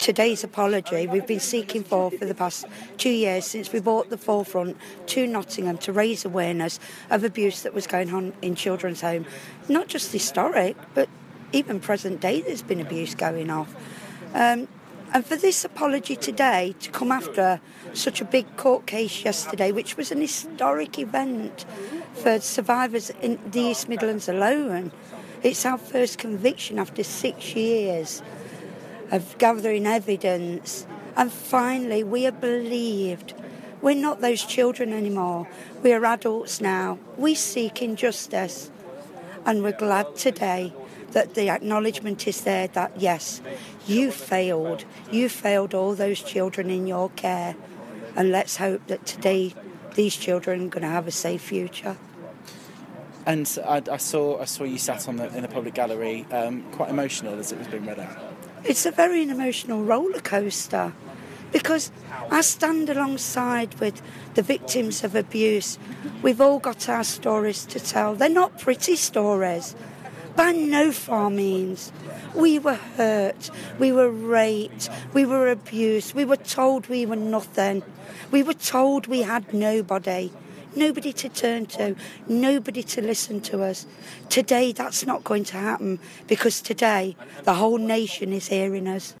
Today's apology we've been seeking for the past 2 years since we brought the forefront to Nottingham to raise awareness of abuse that was going on in children's home. Not just historic, but even present day there's been abuse going on. And for this apology today to come after such a big court case yesterday, which was an historic event for survivors in the East Midlands alone. It's our first conviction after 6 years of gathering evidence, and finally we are believed. We're not those children anymore. We are adults now. We seek injustice, and we're glad today that the acknowledgement is there that yes, you failed all those children in your care, and let's hope that today these children are going to have a safe future. And I saw you sat in the public gallery, quite emotional as it was being read out. It's a very emotional roller coaster because I stand alongside with the victims of abuse. We've all got our stories to tell. They're not pretty stories, by no far means. We were hurt, we were raped, we were abused, we were told we were nothing. We were told we had nobody to turn to, nobody to listen to us. Today that's not going to happen because today the whole nation is hearing us.